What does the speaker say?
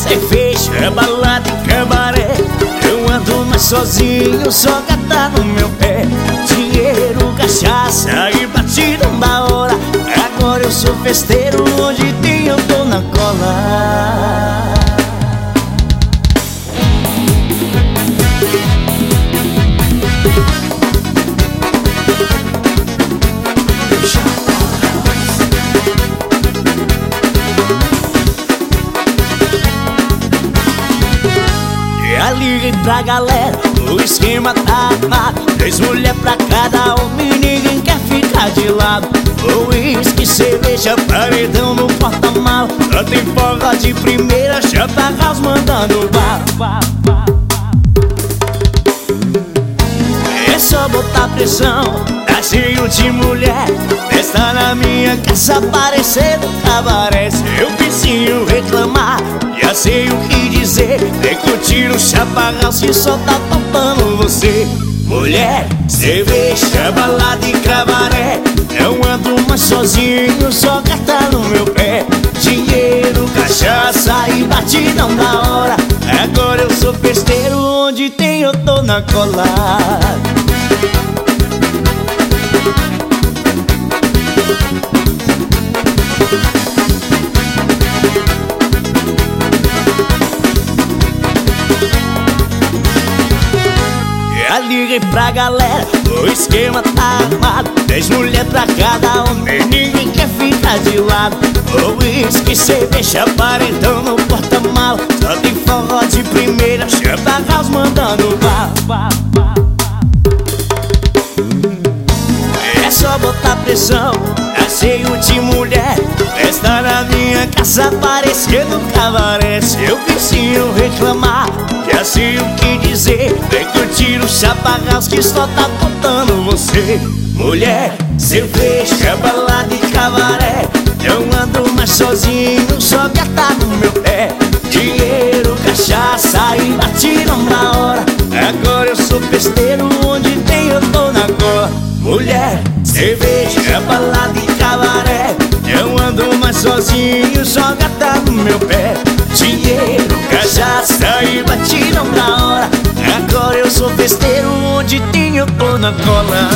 cerveja, balada e cabaré. Eu ando mais sozinho, só gata no meu pé. Dinheiro, cachaça e batidão da hora. Agora eu sou festeiro, onde tem eu tô na cola. Já liguei pra galera, o esquema tá armado. 3 mulheres pra cada homem, ninguém quer ficar de lado. Uísque, cerveja, paredão no porta-mala. Só tem forró de primeira, Chata House mandando bala. É só botar pressão, tá cheio de mulher. Festa na minha casa, parecendo cabaré. Se eu vizinho reclamar, já sei o que dizer. Vem curtir o Chata House que só tá faltando você. Mulher, cerveja, balada e cabaré. Eu ando mais sozinho, só gata no meu pé. Dinheiro, cachaça e batidão da hora. Agora eu sou festeiro, onde tem eu tô na cola. Já liguei pra galera, o esquema tá armado. 10 mulheres pra cada homem, ninguém quer ficar de lado. Uísque, cerveja, paredão no porta-mala. Só tem forró de primeira, Chata House mandando bala. É só botar pressão, tá cheio de mulher. Festa na minha casa, parecendo cabaré. Se eu vizinho reclamar, já sei o que dizer. Vem curtir o Chata House que só tá faltando você. Mulher, cerveja, balada e cabaré. Eu ando mais sozinho, só gata no meu pé. Dinheiro, cachaça e batidão na hora. Agora eu sou festeiro, onde tem eu tô na cor. Mulher, cerveja, balada e cabaré. Eu ando mais sozinho, só gata no meu pé. Dinheiro, cachaça e batidão na hora. Agora eu sou festeiro, onde tem eu tô na cola.